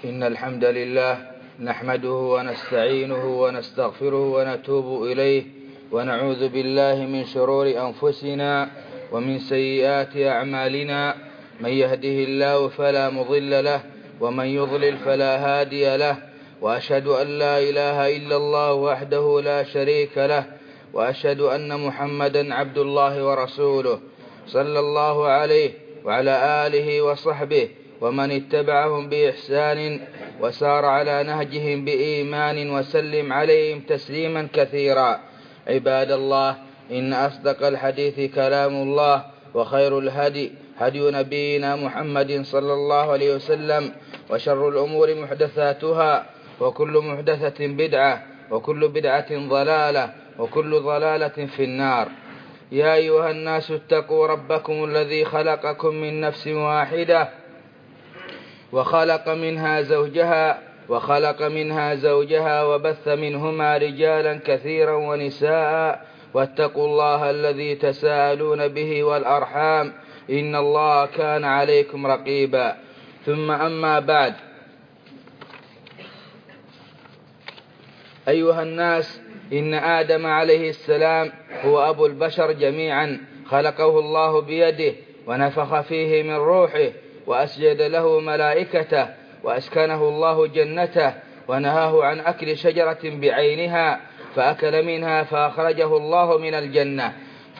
إن الحمد لله نحمده ونستعينه ونستغفره ونتوب إليه ونعوذ بالله من شرور أنفسنا ومن سيئات أعمالنا. من يهده الله فلا مضل له ومن يضلل فلا هادي له، وأشهد أن لا إله إلا الله وحده لا شريك له، وأشهد أن محمدا عبد الله ورسوله صلى الله عليه وعلى آله وصحبه ومن اتبعهم بإحسان وسار على نهجهم بإيمان وسلم عليهم تسليما كثيرا. عباد الله، إن أصدق الحديث كلام الله، وخير الهدي هدي نبينا محمد صلى الله عليه وسلم، وشر الأمور محدثاتها، وكل محدثة بدعة، وكل بدعة ضلالة، وكل ضلالة في النار. يا أيها الناس اتقوا ربكم الذي خلقكم من نفس واحدة وخلق منها زوجها وبث منهما رجالا كثيرا ونساء، واتقوا الله الذي تساءلون به والأرحام إن الله كان عليكم رقيبا. ثم أما بعد، أيها الناس، إن آدم عليه السلام هو أبو البشر جميعا، خلقه الله بيده ونفخ فيه من روحه وأسجد له ملائكته، وأسكنه الله جنته، ونهاه عن أكل شجرة بعينها فأكل منها فأخرجه الله من الجنة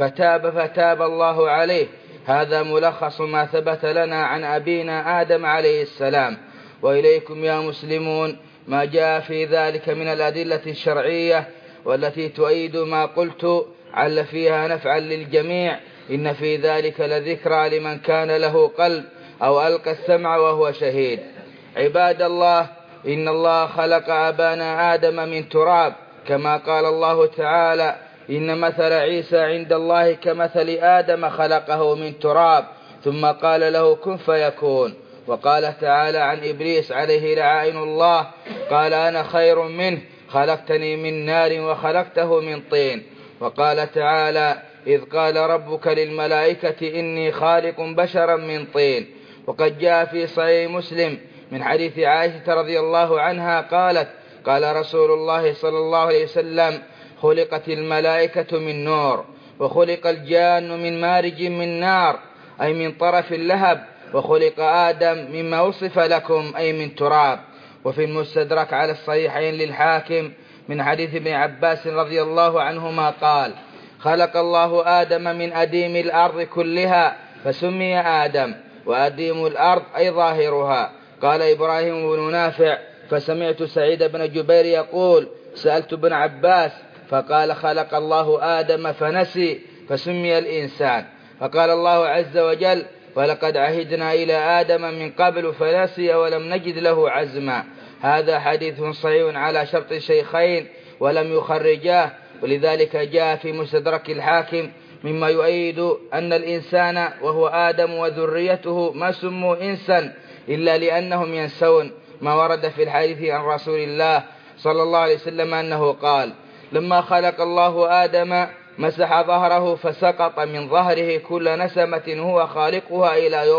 فتاب الله عليه. هذا ملخص ما ثبت لنا عن أبينا آدم عليه السلام. وإليكم يا مسلمون ما جاء في ذلك من الأدلة الشرعية والتي تؤيد ما قلت عل فيها نفعا للجميع. إن في ذلك لذكرى لمن كان له قلب أو ألقى السمع وهو شهيد. عباد الله، إن الله خلق أبانا آدم من تراب، كما قال الله تعالى: إن مثل عيسى عند الله كمثل آدم خلقه من تراب ثم قال له كن فيكون. وقال تعالى عن إبليس عليه لعائن الله: قال أنا خير منه خلقتني من نار وخلقته من طين. وقال تعالى: إذ قال ربك للملائكة إني خالق بشرا من طين. وقد جاء في صحيح مسلم من حديث عائشة رضي الله عنها قالت: قال رسول الله صلى الله عليه وسلم: خلقت الملائكة من نور، وخلق الجان من مارج من نار، أي من طرف اللهب، وخلق آدم مما وصف لكم، أي من تراب. وفي المستدرك على الصحيحين للحاكم من حديث ابن عباس رضي الله عنهما قال: خلق الله آدم من أديم الأرض كلها فسمي آدم، وأديم الأرض أي ظاهرها. قال إبراهيم بن نافع: فسمعت سعيد بن جبير يقول: سألت ابن عباس فقال: خلق الله آدم فنسي فسمي الإنسان. فقال الله عز وجل: ولقد عهدنا إلى آدم من قبل فنسي ولم نجد له عزما. هذا حديث صحيح على شرط الشيخين ولم يخرجاه، ولذلك جاء في مستدرك الحاكم مما يؤيد أن الإنسان وهو آدم وذريته ما سموا إنسا إلا لأنهم ينسون ما ورد في الحديث عن رسول الله صلى الله عليه وسلم أنه قال: لما خلق الله آدم مسح ظهره فسقط من ظهره كل نسمة هو خالقها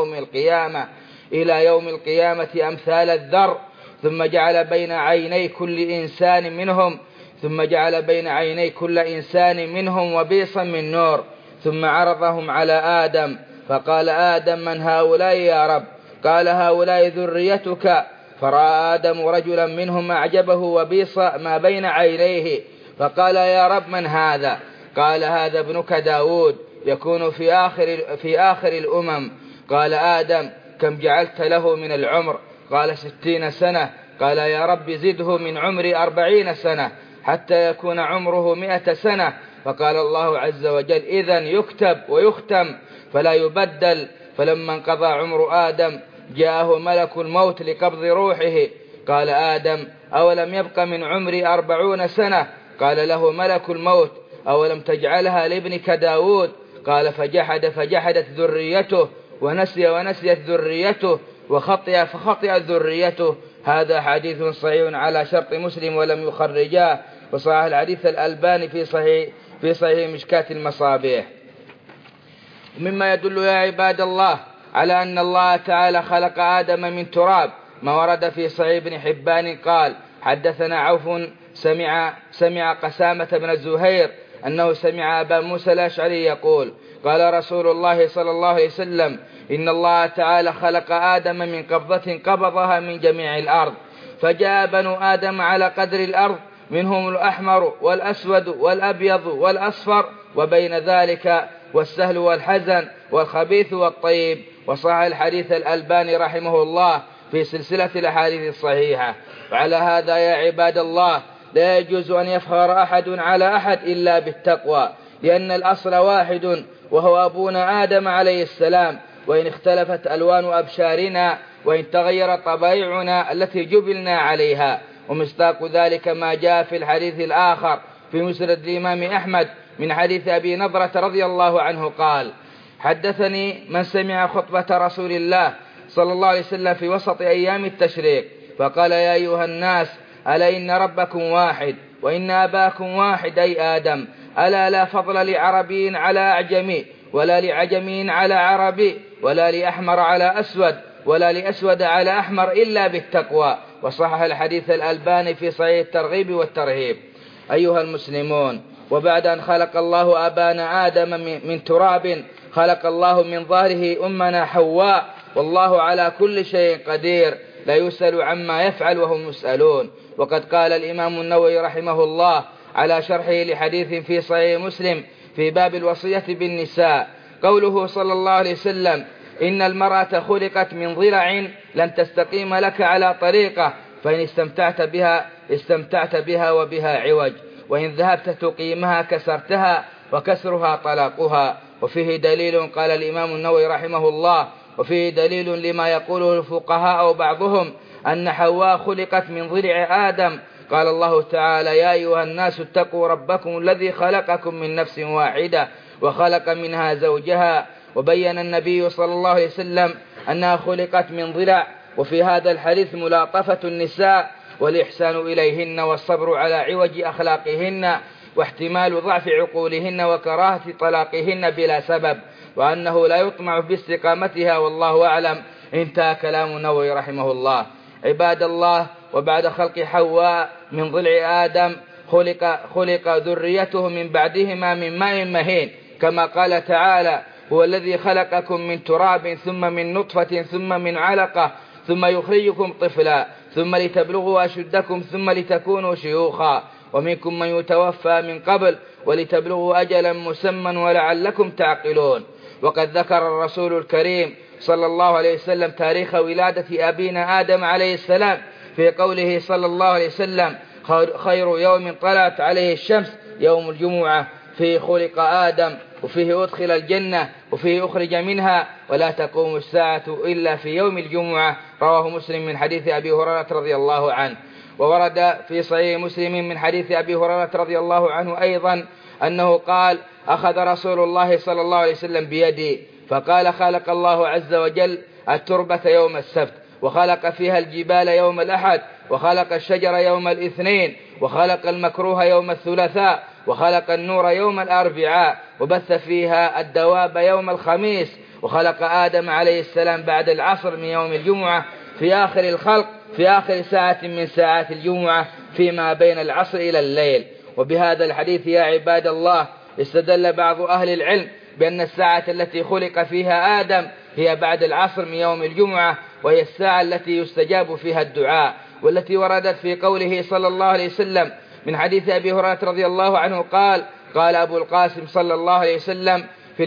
إلى يوم القيامة أمثال الذر، ثم جعل بين عيني كل إنسان منهم وبيصا من نور، ثم عرضهم على آدم فقال: آدم من هؤلاء يا رب؟ قال: هؤلاء ذريتك. فرأى آدم رجلا منهم أعجبه وبيص ما بين عينيه، فقال: يا رب من هذا؟ قال: هذا ابنك داود يكون في آخر الأمم. قال: آدم كم جعلت له من العمر؟ قال: 60 سنة. قال: يا رب زده من عمري 40 سنة حتى يكون عمره 100 سنة. فقال الله عز وجل: إذن يكتب ويختم فلا يبدل. فلما انقضى عمر آدم جاءه ملك الموت لقبض روحه. قال آدم: أولم يبق من عمري 40 سنة؟ قال له ملك الموت: أولم تجعلها لابنك داود؟ قال: فجحدت ذريته، ونسيت ذريته، فخطئت ذريته. هذا حديث صحيح على شرط مسلم ولم يخرجاه، وصحح الحديث الألباني في صحيح مشكاة المصابيح. مما يدل يا عباد الله على أن الله تعالى خلق آدم من تراب ما ورد في صحيح ابن حبان قال: حدثنا عوف سمع قسامة بن زهير أنه سمع أبا موسى الأشعري يقول: قال رسول الله صلى الله عليه وسلم: إن الله تعالى خلق آدم من قبضة قبضها من جميع الأرض، فجاء بنو آدم على قدر الأرض، منهم الأحمر والأسود والأبيض والأصفر، وبين ذلك والسهل والحزن والخبيث والطيب. وصح الحديث الألباني رحمه الله في سلسلة الأحاديث الصحيحة. وعلى هذا يا عباد الله لا يجوز أن يفخر أحد على أحد إلا بالتقوى، لأن الأصل واحد وهو أبونا آدم عليه السلام، وإن اختلفت ألوان أبشارنا وإن تغير طبائعنا التي جبلنا عليها. ومصداق ذلك ما جاء في الحديث الآخر في مسند الإمام أحمد من حديث أبي نضرة رضي الله عنه قال: حدثني من سمع خطبة رسول الله صلى الله عليه وسلم في وسط أيام التشريق فقال: يا أيها الناس، ألا إن ربكم واحد وإن أباكم واحد أي آدم، ألا لا فضل لعربي على أعجمي، ولا لعجمي على عربي، ولا لأحمر على أسود، ولا لأسود على أحمر إلا بالتقوى. وصحح الحديث الألباني في صحيح الترغيب والترهيب. أيها المسلمون، وبعد أن خلق الله أبانا آدم من تراب، خلق الله من ظهره أمنا حواء، والله على كل شيء قدير، لا يسأل عما يفعل وهم يسألون. وقد قال الإمام النووي رحمه الله على شرحه لحديث في صحيح مسلم في باب الوصية بالنساء قوله صلى الله عليه وسلم: إن المرأة خلقت من ضلع لن تستقيم لك على طريقة، فإن استمتعت بها وبها عوج، وإن ذهبت تقيمها كسرتها، وكسرها طلاقها. وفيه دليل، قال الإمام النووي رحمه الله، وفيه دليل لما يقوله الفقهاء أو بعضهم أن حواء خلقت من ضلع آدم. قال الله تعالى: يا أيها الناس اتقوا ربكم الذي خلقكم من نفس واحدة وخلق منها زوجها. وبين النبي صلى الله عليه وسلم أنها خلقت من ضلع. وفي هذا الحديث ملاطفة النساء والإحسان إليهن والصبر على عوج أخلاقهن واحتمال ضعف عقولهن وكراهة طلاقهن بلا سبب، وأنه لا يطمع باستقامتها، والله أعلم. انتهى كلام النووي رحمه الله. عباد الله، وبعد خلق حواء من ضلع آدم خلق ذريته من بعدهما من ماء مهين، كما قال تعالى: هو الذي خلقكم من تراب ثم من نطفة ثم من علقة ثم يخرجكم طفلا ثم لتبلغوا أشدكم ثم لتكونوا شيوخا، ومنكم من يتوفى من قبل ولتبلغوا أجلا مسمى ولعلكم تعقلون. وقد ذكر الرسول الكريم صلى الله عليه وسلم تاريخ ولادة أبينا آدم عليه السلام في قوله صلى الله عليه وسلم: خير يوم طلعت عليه الشمس يوم الجمعة، فيه خلق آدم، وفيه أدخل الجنة، وفيه أخرج منها، ولا تقوم الساعة إلا في يوم الجمعة. رواه مسلم من حديث أبي هريرة رضي الله عنه. وورد في صحيح مسلم من حديث أبي هريرة رضي الله عنه أيضا أنه قال: أخذ رسول الله صلى الله عليه وسلم بيدي فقال: خلق الله عز وجل التربة يوم السبت، وخلق فيها الجبال يوم الأحد، وخلق الشجر يوم الاثنين، وخلق المكروه يوم الثلاثاء، وخلق النور يوم الأربعاء، وبث فيها الدواب يوم الخميس، وخلق آدم عليه السلام بعد العصر من يوم الجمعة في آخر الخلق، في آخر ساعة من ساعات الجمعة فيما بين العصر إلى الليل. وبهذا الحديث يا عباد الله استدل بعض أهل العلم بأن الساعة التي خلق فيها آدم هي بعد العصر من يوم الجمعة، وهي الساعة التي يستجاب فيها الدعاء، والتي وردت في قوله صلى الله عليه وسلم من حديث أبي هريرة رضي الله عنه قال أبو القاسم صلى الله عليه وسلم: في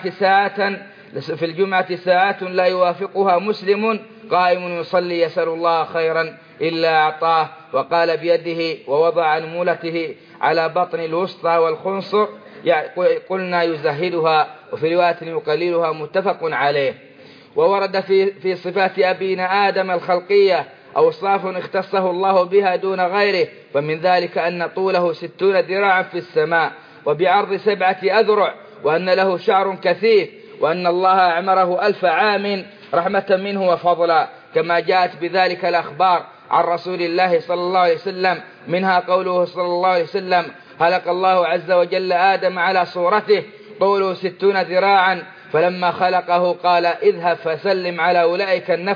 الجمعة ساعات لا يوافقها مسلم قائم يصلي يسأل الله خيرا إلا أعطاه. وقال بيده ووضع أنملته على بطن الوسطى والخنصر، قلنا يزهدها، وفي رواية يقللها، متفق عليه. وورد في صفات أبينا آدم الخلقية أوصاف اختصه الله بها دون غيره، فمن ذلك أن طوله 60 ذراعا في السماء وبعرض 7 أذرع، وأن له شعر كثيف، وأن الله أعمره 1000 عام رحمة منه وفضلا، كما جاءت بذلك الأخبار عن رسول الله صلى الله عليه وسلم، منها قوله صلى الله عليه وسلم: خلق الله عز وجل آدم على صورته طوله 60 ذراعا، فلما خلقه قال: اذهب فسلم على أولئك النفر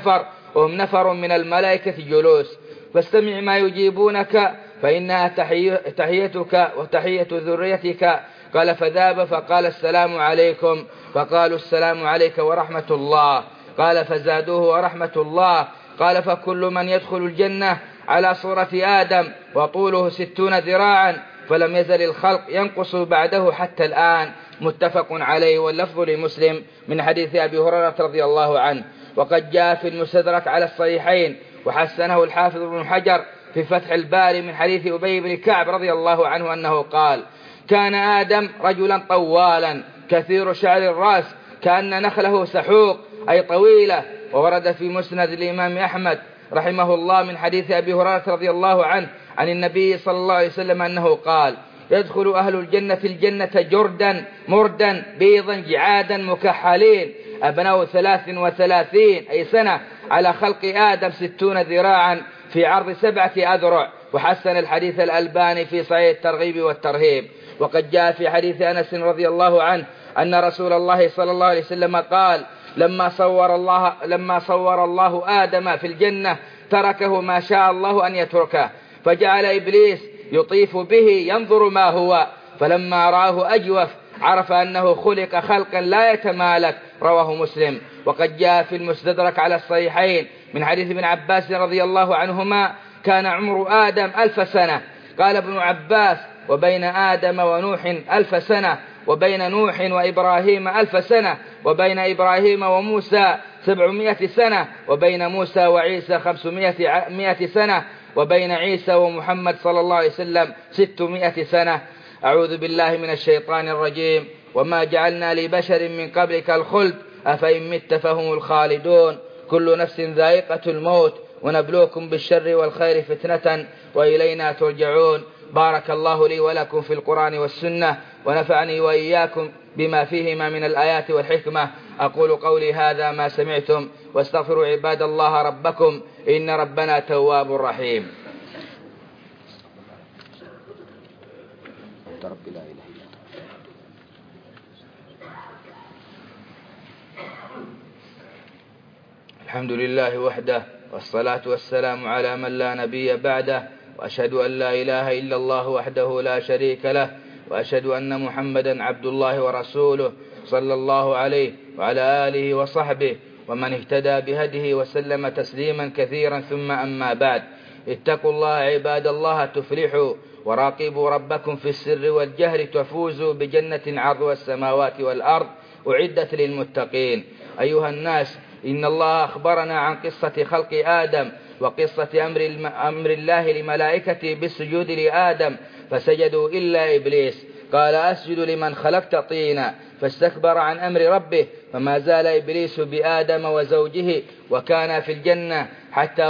وهم نفر من الملائكة جلوس، فاستمع ما يجيبونك فإنها تحيتك وتحية ذريتك. قال فذاب فقال السلام عليكم، فقالوا السلام عليك ورحمة الله. قال فزادوه ورحمة الله. قال فكل من يدخل الجنة على صورة آدم وطوله 60 ذراعا، فلم يزل الخلق ينقص بعده حتى الآن. متفق عليه، واللفظ لمسلم من حديث أبي هريرة رضي الله عنه. وقد جاء في المستدرك على الصحيحين وحسنه الحافظ ابن حجر في فتح الباري من حديث أبي بن كعب رضي الله عنه أنه قال: كان آدم رجلا طوالا كثير شعر الرأس كأن نخله سحوق، أي طويلة. وورد في مسند الإمام أحمد رحمه الله من حديث أبي هريرة رضي الله عنه عن النبي صلى الله عليه وسلم أنه قال: يدخل أهل الجنة الجنة جردا مردا بيضا جعادا مكحلين أبناء 33 أي سنة على خلق آدم 60 ذراعا في عرض 7 أذرع. وحسن الحديث الألباني في صحيح الترغيب والترهيب. وقد جاء في حديث أنس رضي الله عنه أن رسول الله صلى الله عليه وسلم قال: لما صور الله آدم في الجنة تركه ما شاء الله أن يتركه، فجعل إبليس يطيف به ينظر ما هو، فلما رآه أجوف عرف أنه خلق خلقا لا يتمالك. رواه مسلم. وقد جاء في المستدرك على الصحيحين من حديث ابن عباس رضي الله عنهما: كان عمر آدم 1000 سنة. قال ابن عباس: وبين آدم ونوح 1000 سنة، وبين نوح وإبراهيم 1000 سنة، وبين إبراهيم وموسى 700 سنة، وبين موسى وعيسى 500 سنة، وبين عيسى ومحمد صلى الله عليه وسلم 600 سنة. أعوذ بالله من الشيطان الرجيم. وما جعلنا لبشر من قبلك الخلد أفإن مت فهم الخالدون كل نفس ذائقة الموت ونبلوكم بالشر والخير فتنة وإلينا ترجعون. بارك الله لي ولكم في القرآن والسنة، ونفعني وإياكم بما فيهما من الآيات والحكمة. أقول قولي هذا ما سمعتم، واستغفروا عباد الله ربكم إن ربنا تواب رحيم. الحمد لله وحده، والصلاة والسلام على من لا نبي بعده، وأشهد أن لا إله إلا الله وحده لا شريك له، وأشهد أن محمدا عبد الله ورسوله صلى الله عليه وعلى آله وصحبه ومن اهتدى بهديه وسلم تسليما كثيرا. ثم أما بعد، اتقوا الله عباد الله تفلحوا، وراقبوا ربكم في السر والجهر تفوزوا بجنة عرضها السماوات والأرض أعدت للمتقين. أيها الناس، إن الله أخبرنا عن قصة خلق آدم وقصة أمر الله لملائكته بالسجود لآدم فسجدوا إلا إبليس. قال: أسجد لمن خلقت طينا، فاستكبر عن أمر ربه. فما زال إبليس بآدم وزوجه وكان في الجنة حتى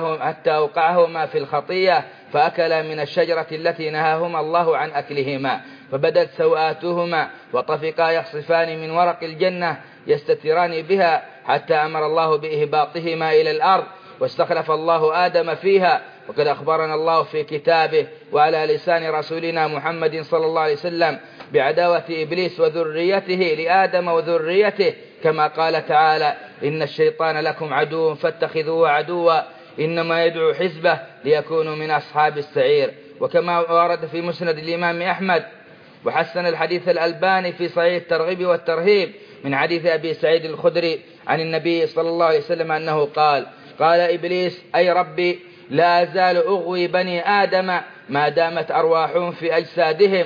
أوقعهما في الخطية، فأكلا من الشجرة التي نهاهما الله عن أكلهما، فبدت سوآتهما وطفقا يخصفان من ورق الجنة يستتران بها، حتى أمر الله بإهباطهما إلى الأرض، واستخلف الله آدم فيها. وقد أخبرنا الله في كتابه وعلى لسان رسولنا محمد صلى الله عليه وسلم بعداوة إبليس وذريته لآدم وذريته، كما قال تعالى: إن الشيطان لكم عدو فاتخذوه عدوا إنما يدعو حزبه ليكونوا من أصحاب السعير. وكما ورد في مسند الإمام أحمد وحسن الحديث الألباني في صحيح الترغيب والترهيب من حديث أبي سعيد الخدري عن النبي صلى الله عليه وسلم أنه قال: قال إبليس: أي ربي، لا أزال أغوي بني آدم ما دامت أرواحهم في أجسادهم.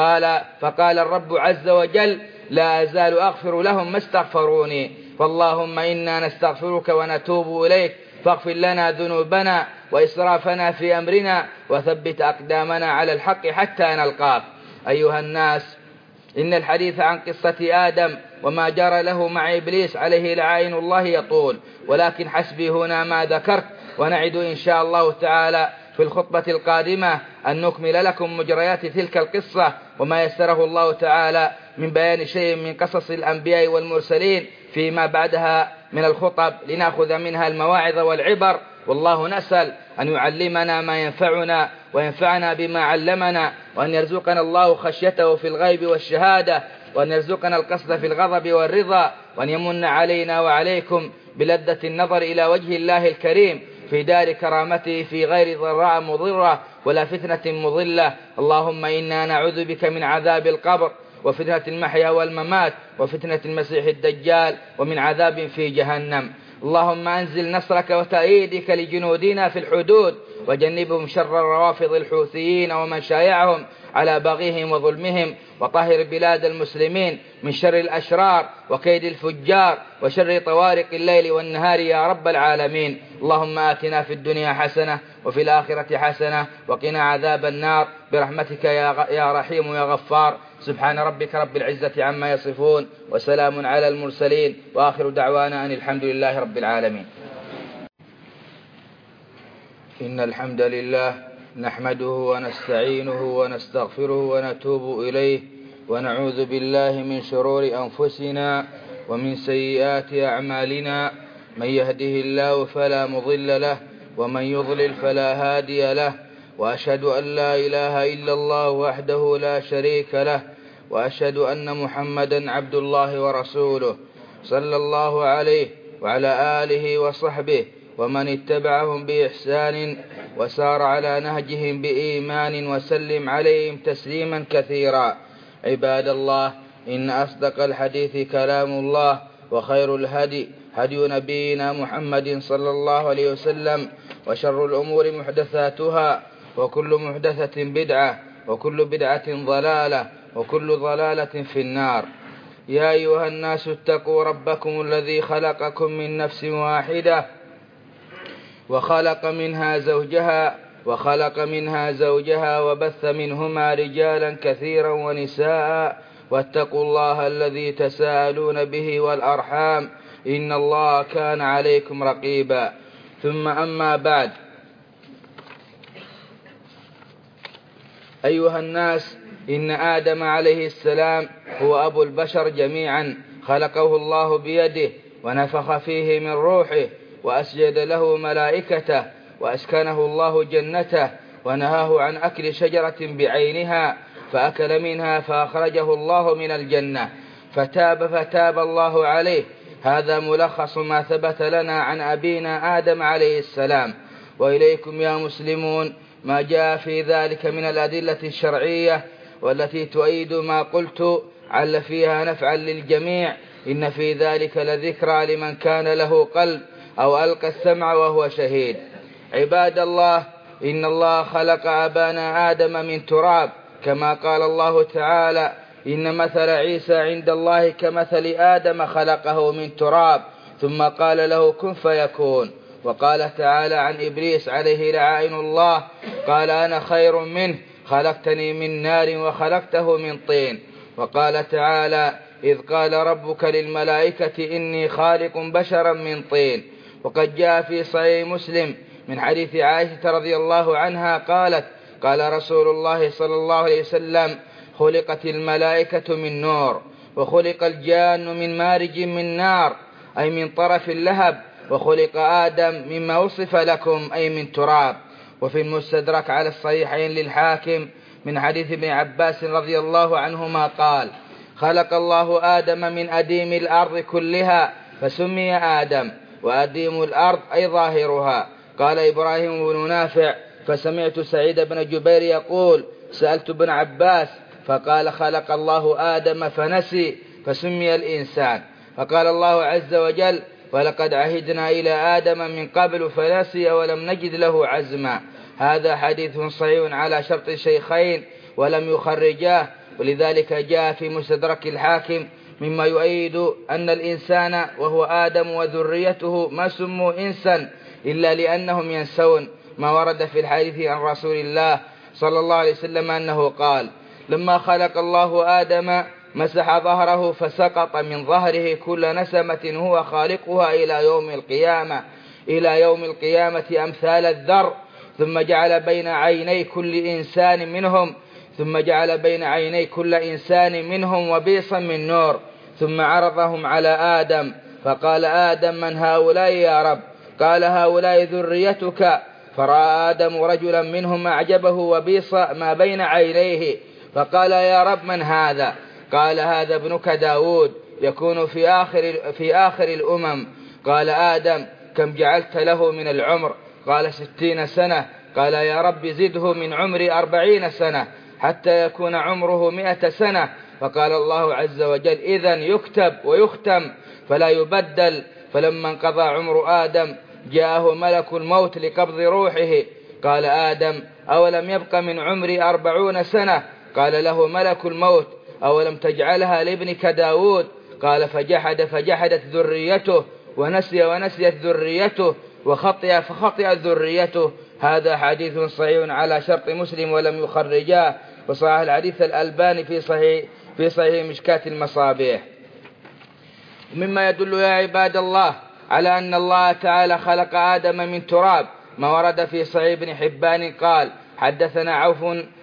فقال الرب عز وجل: لا أزال أغفر لهم ما استغفروني. فاللهم إنا نستغفرك ونتوب إليك، فاغفر لنا ذنوبنا وإسرافنا في أمرنا، وثبت أقدامنا على الحق حتى نلقاك. أيها الناس، إن الحديث عن قصة آدم وما جرى له مع إبليس عليه لعائن الله يطول، ولكن حسبي هنا ما ذكرت، ونعد إن شاء الله تعالى في الخطبة القادمة أن نكمل لكم مجريات تلك القصة وما يسره الله تعالى من بيان شيء من قصص الأنبياء والمرسلين فيما بعدها من الخطب، لنأخذ منها المواعظ والعبر. والله نسأل أن يعلمنا ما ينفعنا وينفعنا بما علمنا، وأن يرزقنا الله خشيته في الغيب والشهادة، وأن يرزقنا القصد في الغضب والرضا، وأن يمن علينا وعليكم بلذة النظر إلى وجه الله الكريم في دار كرامته في غير ضراء مضرة ولا فتنة مضلة. اللهم إنا نعوذ بك من عذاب القبر وفتنة المحيا والممات وفتنة المسيح الدجال ومن عذاب في جهنم. اللهم أنزل نصرك وتأييدك لجنودنا في الحدود وجنبهم شر الروافض الحوثيين ومن شايعهم على بغيهم وظلمهم، وطهر بلاد المسلمين من شر الأشرار وكيد الفجار وشر طوارق الليل والنهار يا رب العالمين. اللهم آتنا في الدنيا حسنة وفي الآخرة حسنة وقنا عذاب النار برحمتك يا رحيم يا غفار. سبحان ربك رب العزة عما يصفون وسلام على المرسلين وآخر دعوانا أن الحمد لله رب العالمين. إن الحمد لله نحمده ونستعينه ونستغفره ونتوب إليه ونعوذ بالله من شرور أنفسنا ومن سيئات أعمالنا. من يهده الله فلا مضل له ومن يضلل فلا هادي له، وأشهد أن لا إله إلا الله وحده لا شريك له، وأشهد أن محمدا عبد الله ورسوله صلى الله عليه وعلى آله وصحبه ومن اتبعهم بإحسان وسار على نهجهم بإيمان وسلم عليهم تسليما كثيرا. عباد الله، إن أصدق الحديث كلام الله، وخير الهدي هدي نبينا محمد صلى الله عليه وسلم، وشر الأمور محدثاتها، وكل محدثة بدعة، وكل بدعة ضلالة، وكل ضلالة في النار. يا أيها الناس اتقوا ربكم الذي خلقكم من نفس واحدة وخلق منها زوجها وبث منهما رجالا كثيرا ونساء، واتقوا الله الذي تساءلون به والأرحام إن الله كان عليكم رقيبا. ثم أما بعد، أيها الناس، إن آدم عليه السلام هو أبو البشر جميعا، خلقه الله بيده ونفخ فيه من روحه وأسجد له ملائكته، وأسكنه الله جنته، ونهاه عن أكل شجرة بعينها فأكل منها فأخرجه الله من الجنة فتاب الله عليه. هذا ملخص ما ثبت لنا عن أبينا آدم عليه السلام. وإليكم يا مسلمون ما جاء في ذلك من الأدلة الشرعية والتي تؤيد ما قلت عل فيها نفعا للجميع. إن في ذلك لذكرى لمن كان له قلب أو ألقى السمع وهو شهيد. عباد الله، إن الله خلق أبانا آدم من تراب، كما قال الله تعالى: إن مثل عيسى عند الله كمثل آدم خلقه من تراب ثم قال له كن فيكون. وقال تعالى عن إبليس عليه لعائن الله: قال أنا خير منه خلقتني من نار وخلقته من طين. وقال تعالى: إذ قال ربك للملائكة إني خالق بشرا من طين. وقد جاء في صحيح مسلم من حديث عائشة رضي الله عنها قالت: قال رسول الله صلى الله عليه وسلم: خلقت الملائكة من نور، وخلق الجان من مارج من نار، أي من طرف اللهب، وخلق آدم مما وصف لكم، أي من تراب. وفي المستدرك على الصحيحين للحاكم من حديث ابن عباس رضي الله عنهما قال: خلق الله آدم من أديم الأرض كلها فسمي آدم، وأديم الأرض أي ظاهرها. قال إبراهيم بن نافع: فسمعت سعيد بن جبير يقول: سألت ابن عباس فقال: خلق الله آدم فنسي فسمي الإنسان. فقال الله عز وجل: ولقد عهدنا إلى آدم من قبل فنسي ولم نجد له عزما. هذا حديث صحيح على شرط الشيخين ولم يخرجاه، ولذلك جاء في مستدرك الحاكم مما يؤيد أن الإنسان وهو آدم وذريته ما سموا إنسا إلا لأنهم ينسون ما ورد في الحديث عن رسول الله صلى الله عليه وسلم أنه قال: لما خلق الله آدم مسح ظهره فسقط من ظهره كل نسمة هو خالقها إلى يوم القيامة أمثال الذر، ثم جعل بين عيني كل إنسان منهم وبيصا من نور، ثم عرضهم على آدم فقال: آدم من هؤلاء يا رب؟ قال: هؤلاء ذريتك. فرأى آدم رجلا منهم أعجبه وبيص ما بين عينيه، فقال: يا رب من هذا؟ قال: هذا ابنك داود يكون في آخر الأمم. قال آدم: كم جعلت له من العمر؟ قال 60 سنة. قال: يا رب زده من عمري 40 سنة حتى يكون عمره 100 سنة. فقال الله عز وجل: إذن يكتب ويختم فلا يبدل. فلما انقضى عمر آدم جاءه ملك الموت لقبض روحه. قال آدم: أولم يبق من عمري 40 سنة؟ قال له ملك الموت: أولم تجعلها لابنك داود؟ قال: فجحدت ذريته، ونسيت ذريته، فخطئت ذريته. هذا حديث صحيح على شرط مسلم ولم يخرجاه، وصحح الحديث الألباني في صحيح مشكاة المصابيح. مما يدل يا عباد الله على أن الله تعالى خلق آدم من تراب ما ورد في صحيح ابن حبان قال: حدثنا عوف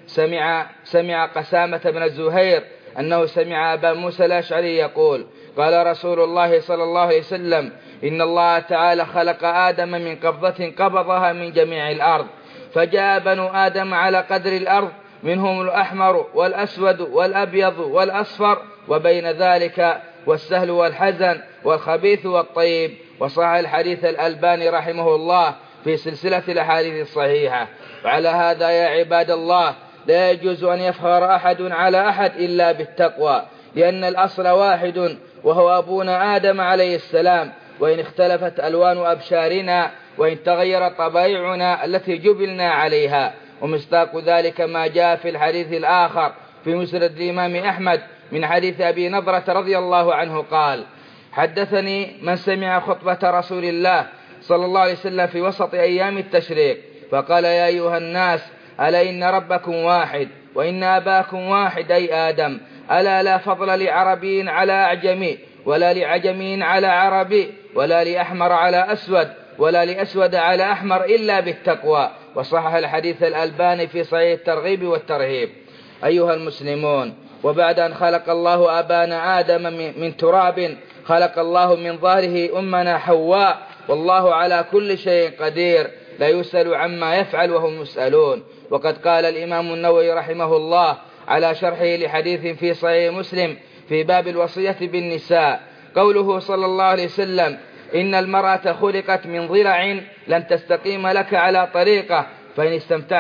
سمع قسامة بن زهير أنه سمع أبا موسى الأشعري يقول: قال رسول الله صلى الله عليه وسلم: إن الله تعالى خلق آدم من قبضة قبضها من جميع الأرض، فجاء بنو آدم على قدر الأرض، منهم الأحمر والأسود والأبيض والأصفر، وبين ذلك والسهل والحزن والخبيث والطيب. وصح الحديث الألباني رحمه الله في سلسلة الأحاديث الصحيحة. وعلى هذا يا عباد الله لا يجوز أن يفخر أحد على أحد إلا بالتقوى، لأن الأصل واحد وهو أبونا آدم عليه السلام، وإن اختلفت ألوان أبشارنا وإن تغيرت طبائعنا التي جبلنا عليها. ومصداق ذلك ما جاء في الحديث الآخر في مسند الإمام أحمد من حديث أبي نضرة رضي الله عنه قال: حدثني من سمع خطبة رسول الله صلى الله عليه وسلم في وسط أيام التشريق فقال: يا أيها الناس، ألا إن ربكم واحد وإن أباكم واحد أي آدم، ألا لا فضل لعربي على أعجمي، ولا لعجمي على عربي، ولا لأحمر على أسود، ولا لأسود على أحمر إلا بالتقوى. وصحح الحديث الألباني في صحيح الترغيب والترهيب. أيها المسلمون، وبعد أن خلق الله أبانا آدم من تراب، خلق الله من ظهره أمنا حواء، والله على كل شيء قدير، لا يسأل عما يفعل وهم يسألون. وقد قال الإمام النووي رحمه الله على شرحه لحديث في صحيح مسلم في باب الوصية بالنساء قوله صلى الله عليه وسلم: إن المرأة خلقت من ضلع لن تستقيم لك على طريقة، فإن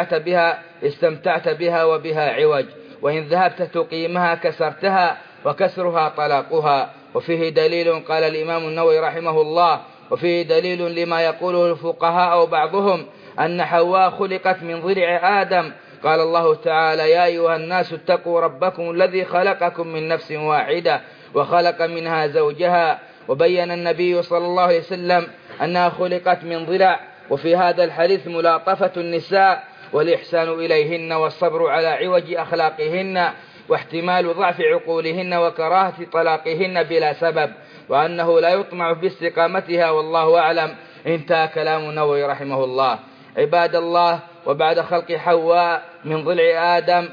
استمتعت بها وبها عوج، وإن ذهبت تقيمها كسرتها، وكسرها طلاقها. وفيه دليل، قال الإمام النووي رحمه الله: وفيه دليل لما يقوله الفقهاء أو بعضهم أن حواء خلقت من ضلع آدم. قال الله تعالى: يا أيها الناس اتقوا ربكم الذي خلقكم من نفس واحدة وخلق منها زوجها. وبين النبي صلى الله عليه وسلم أنها خلقت من ضلع. وفي هذا الحديث ملاطفة النساء والإحسان إليهن والصبر على عوج أخلاقهن واحتمال ضعف عقولهن وكراهة طلاقهن بلا سبب، وأنه لا يطمع باستقامتها، والله أعلم. انتهى كلام النووي رحمه الله. عباد الله، وبعد خلق حواء من ضلع آدم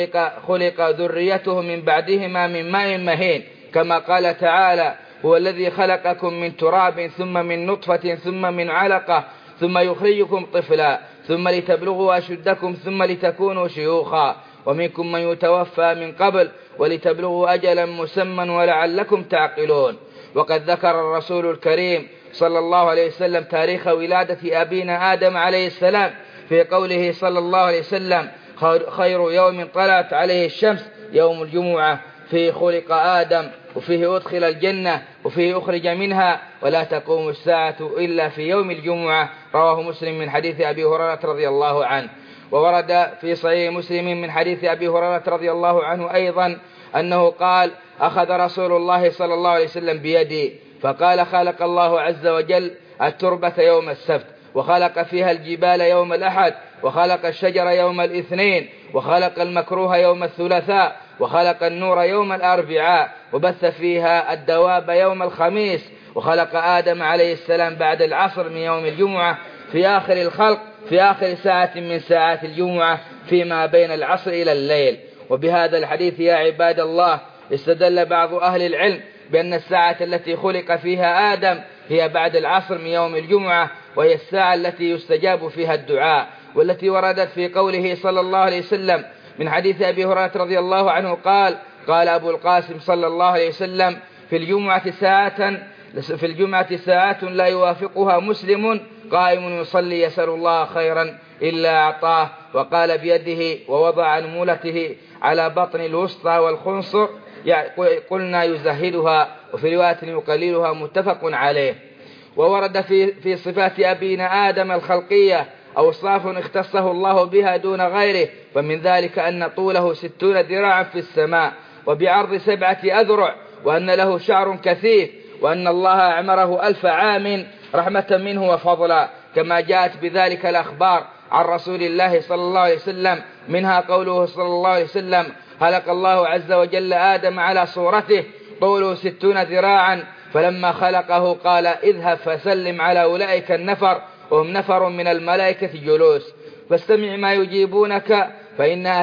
خلق ذريته من بعدهما من ماء مهين، كما قال تعالى: هو الذي خلقكم من تراب ثم من نطفة ثم من علقة ثم يخرجكم طفلا ثم لتبلغوا أشدكم ثم لتكونوا شيوخا، ومنكم من يتوفى من قبل ولتبلغوا أجلا مسمى ولعلكم تعقلون. وقد ذكر الرسول الكريم صلى الله عليه وسلم تاريخ ولادة أبينا آدم عليه السلام في قوله صلى الله عليه وسلم: خير يوم طلعت عليه الشمس يوم الجمعة، فيه خلق آدم، وفيه أدخل الجنة، وفيه أخرج منها، ولا تقوم الساعة إلا في يوم الجمعة. رواه مسلم من حديث أبي هريرة رضي الله عنه. وورد في صحيح مسلم من حديث أبي هريرة رضي الله عنه أيضا أنه قال: أخذ رسول الله صلى الله عليه وسلم بيدي فقال: خلق الله عز وجل التربة يوم السبت، وخلق فيها الجبال يوم الأحد، وخلق الشجر يوم الاثنين، وخلق المكروه يوم الثلاثاء، وخلق النور يوم الأربعاء، وبث فيها الدواب يوم الخميس، وخلق آدم عليه السلام بعد العصر من يوم الجمعة في آخر الخلق، في آخر ساعة من ساعات الجمعة فيما بين العصر إلى الليل. وبهذا الحديث يا عباد الله استدل بعض أهل العلم بأن الساعة التي خلق فيها آدم هي بعد العصر من يوم الجمعة، وهي الساعة التي يستجاب فيها الدعاء، والتي وردت في قوله صلى الله عليه وسلم من حديث أبي هريرة رضي الله عنه قال: قال أبو القاسم صلى الله عليه وسلم: في الجمعة ساعات لا يوافقها مسلم قائم يصلي يسأل الله خيرا إلا أعطاه. وقال بيده ووضع أنملته على بطن الوسطى والخنصر، قلنا يزهدها، وفي رواية يقللها، متفق عليه. وورد في صفات أبينا آدم الخلقية أوصاف اختصه الله بها دون غيره، فمن ذلك أن طوله 60 ذراعا في السماء وبعرض 7 أذرع، وأن له شعر كثيف، وأن الله أعمره 1000 عام رحمة منه وفضلا، كما جاءت بذلك الأخبار عن رسول الله صلى الله عليه وسلم، منها قوله صلى الله عليه وسلم: خلق الله عز وجل آدم على صورته، طوله 60 ذراعا، فلما خلقه قال: اذهب فسلم على أولئك النفر، وهم نفر من الملائكة جلوس، فاستمع ما يجيبونك فإنها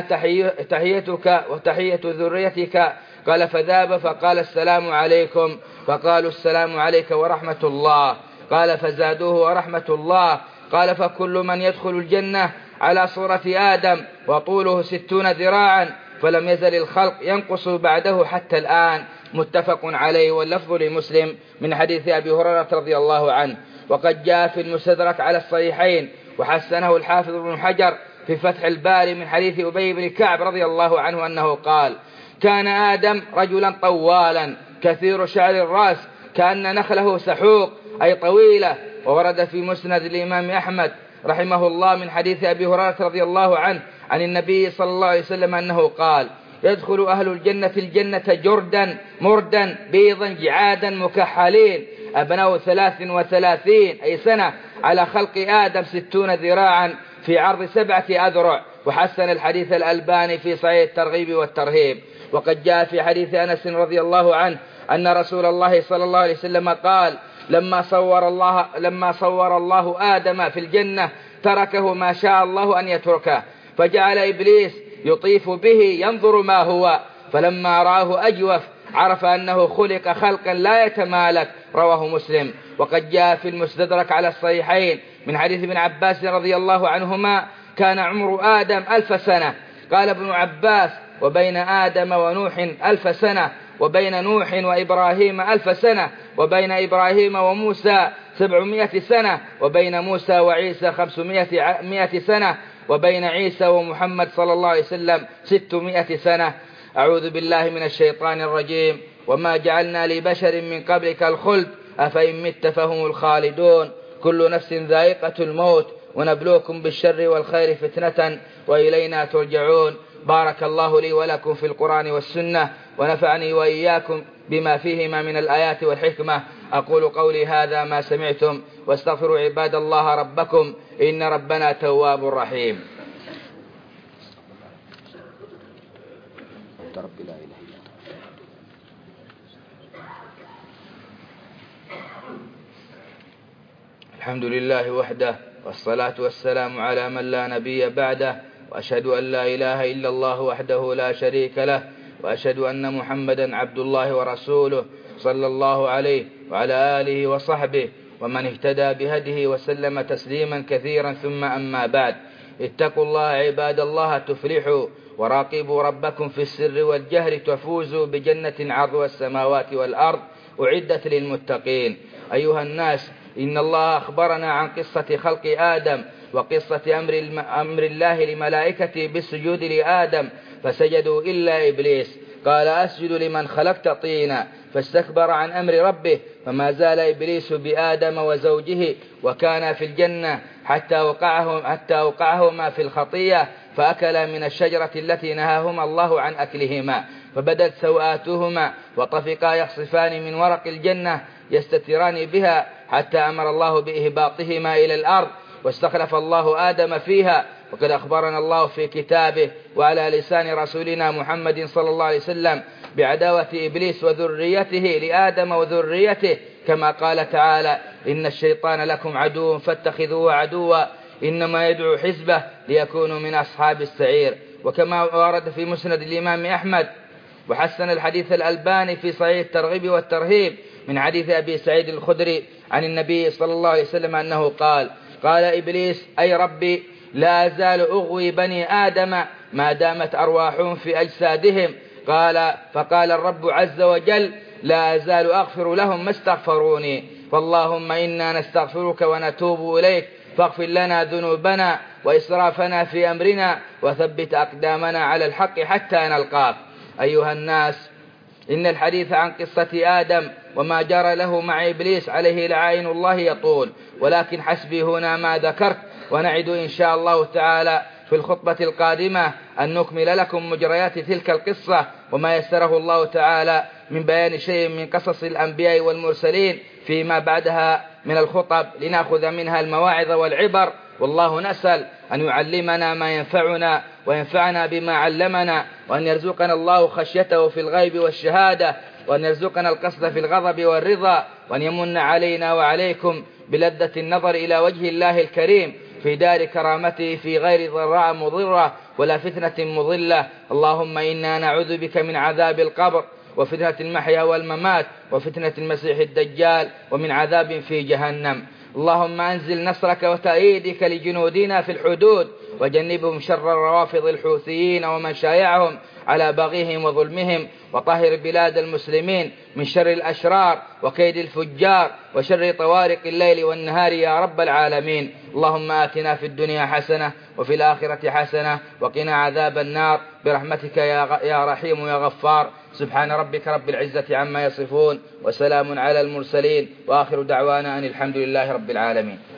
تحيتك وتحية ذريتك. قال: فذاب فقال: السلام عليكم، فقالوا: السلام عليك ورحمة الله. قال: فزادوه: ورحمة الله. قال: فكل من يدخل الجنة على صورة آدم وطوله 60 ذراعا، فلم يزل الخلق ينقص بعده حتى الآن، متفق عليه، واللفظ لمسلم من حديث أبي هريرة رضي الله عنه. وقد جاء في المستدرك على الصحيحين وحسنه الحافظ ابن حجر في فتح الباري من حديث أبي بن كعب رضي الله عنه أنه قال: كان آدم رجلا طوالا كثير شعر الرأس كأن نخله سحوق، أي طويلة. وورد في مسند الإمام أحمد رحمه الله من حديث أبي هريرة رضي الله عنه عن النبي صلى الله عليه وسلم أنه قال: يدخل أهل الجنة الجنة جردا مردا بيضا جعادا مكحلين، أبناء 33 أي سنة على خلق آدم 60 ذراعا في عرض 7 أذرع. وحسن الحديث الألباني في صحيح الترغيب والترهيب. وقد جاء في حديث أنس رضي الله عنه أن رسول الله صلى الله عليه وسلم قال: لما صور الله آدم في الجنة تركه ما شاء الله أن يتركه، فجعل إبليس يطيف به ينظر ما هو، فلما رآه أجوف عرف أنه خلق خلقا لا يتمالك، رواه مسلم. وقد جاء في المستدرك على الصحيحين من حديث ابن عباس رضي الله عنهما: كان عمر آدم 1000 سنة. قال ابن عباس: وبين آدم ونوح 1000 سنة، وبين نوح وإبراهيم 1000 سنة، وبين إبراهيم وموسى 700 سنة، وبين موسى وعيسى 500 سنة، وبين عيسى ومحمد صلى الله عليه وسلم 600 سنة. أعوذ بالله من الشيطان الرجيم. وما جعلنا لبشر من قبلك الخلد أفإن مت فهم الخالدون، كل نفس ذائقة الموت، ونبلوكم بالشر والخير فتنة وإلينا ترجعون. بارك الله لي ولكم في القرآن والسنة، ونفعني وإياكم بما فيهما من الآيات والحكمة. أقول قولي هذا ما سمعتم، واستغفروا عباد الله ربكم، إن ربنا تواب رحيم. الحمد لله وحده، والصلاة والسلام على من لا نبي بعده، وأشهد أن لا إله إلا الله وحده لا شريك له، وأشهد أن محمدا عبد الله ورسوله صلى الله عليه وعلى آله وصحبه ومن اهتدى بهديه وسلم تسليما كثيرا. ثم أما بعد، اتقوا الله عباد الله تفلحوا، وراقبوا ربكم في السر والجهر تفوزوا بجنة عرضها السماوات والأرض أعدت للمتقين. أيها الناس، إن الله أخبرنا عن قصة خلق آدم وقصة أمر الله لملائكته بالسجود لآدم، فسجدوا إلا إبليس، قال: أسجد لمن خلقت طينا، فاستكبر عن أمر ربه، فما زال إبليس بآدم وزوجه وكان في الجنة حتى وقعهما في الخطية، فأكلا من الشجرة التي نهاهما الله عن أكلهما، فبدت سوآتهما، وطفقا يخصفان من ورق الجنة يستتران بها، حتى أمر الله بإهباطهما إلى الأرض، واستخلف الله آدم فيها. وقد أخبرنا الله في كتابه وعلى لسان رسولنا محمد صلى الله عليه وسلم بعداوة إبليس وذريته لآدم وذريته، كما قال تعالى: إن الشيطان لكم عدو فاتخذوه عدوا، إنما يدعو حزبه ليكونوا من أصحاب السعير. وكما ورد في مسند الإمام أحمد وحسن الحديث الألباني في صحيح الترغيب والترهيب من حديث أبي سعيد الخدري عن النبي صلى الله عليه وسلم أنه قال: قال إبليس: أي ربي، لا أزال أغوي بني آدم ما دامت أرواحهم في أجسادهم. فقال الرب عز وجل: لا أزال أغفر لهم ما استغفروني. فاللهم إنا نستغفرك ونتوب إليك، فاغفر لنا ذنوبنا وإسرافنا في أمرنا وثبت أقدامنا على الحق حتى نلقاك. أيها الناس، إن الحديث عن قصة آدم وما جرى له مع إبليس عليه لعائن الله يطول، ولكن حسبي هنا ما ذكرت، ونعد إن شاء الله تعالى في الخطبة القادمة أن نكمل لكم مجريات تلك القصة وما يسره الله تعالى من بيان شيء من قصص الأنبياء والمرسلين فيما بعدها من الخطب، لنأخذ منها المواعظ والعبر. والله نسأل أن يعلمنا ما ينفعنا وينفعنا بما علمنا، وأن يرزقنا الله خشيته في الغيب والشهادة، وأن يرزقنا القصد في الغضب والرضا، وأن يمن علينا وعليكم بلذة النظر إلى وجه الله الكريم في دار كرامته في غير ضراء مضرة ولا فتنة مضلة. اللهم إنا نعوذ بك من عذاب القبر وفتنة المحيا والممات وفتنة المسيح الدجال ومن عذاب في جهنم. اللهم أنزل نصرك وتأييدك لجنودنا في الحدود، وجنبهم شر الروافض الحوثيين ومن شايعهم على بغيهم وظلمهم، وطهر بلاد المسلمين من شر الأشرار وكيد الفجار وشر طوارق الليل والنهار يا رب العالمين. اللهم آتنا في الدنيا حسنة وفي الآخرة حسنة وقنا عذاب النار برحمتك يا رحيم يا غفار. سبحان ربك رب العزة عما يصفون، وسلام على المرسلين، وآخر دعوانا أن الحمد لله رب العالمين.